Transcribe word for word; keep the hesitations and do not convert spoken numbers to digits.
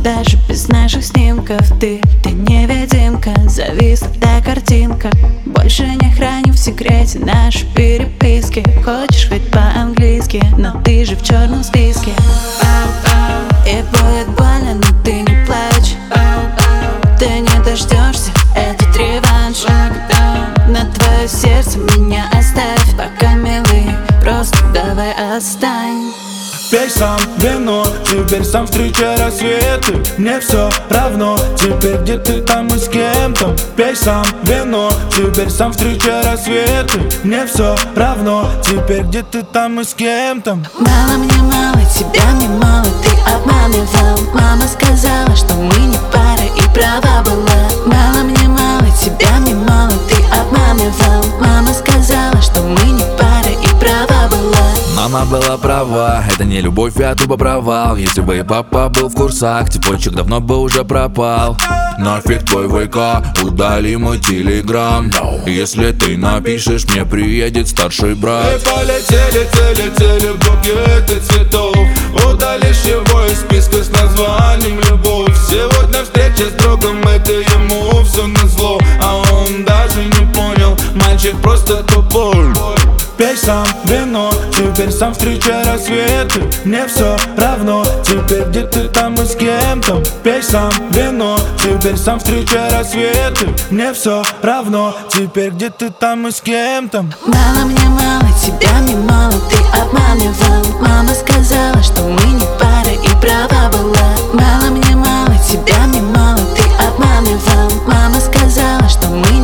даже без наших снимков. Ты, ты невидимка, зависла та картинка. Больше не храню в секрете наши переписки. Хочешь хоть по-английски, но ты же в черном списке. И будет больно, но ты не плачь. Ты не дождешься этот реванш. На твое сердце меня оставь пока, милый, просто давай отстань. Пей сам вино, теперь сам встречай рассветы. Мне все равно, теперь где ты там и с кем-то. Пей сам вино, теперь сам встречай рассветы. Мне все равно, теперь где ты там и с кем-то. Мало мне мало, тебя мне мало, ты обманывал. Мама сказала, что мы не пара, и права была. Мало мне мало, тебя мне мало, ты обманывал. Мама сказала, что мы не пара, и права была. Мама была права, это не любовь, а тупо провал. Если бы и папа был в курсах, цепочек давно бы уже пропал. Нафиг твой ВК, удали мой телеграм. Если ты напишешь, мне приедет старший брат. Мы полетели, летели, летели букеты цветов. Удалишь его из списка с названием любовь. Сегодня встреча с другом, это ему все назло. А он даже не понял, мальчик просто тупой. Пей сам вино, теперь сам встречай рассветы. Мне все равно, теперь где ты там и с кем-то. Пей сам вино, теперь сам встречай рассветы. Мне все равно, теперь где ты там и с кем-то. Мало мне мало, тебя мне мало, ты обманывал. Мама сказала, что мы не пара, и права была. Мало мне мало, тебя мне мало, ты обманывал. Мама сказала, что мы не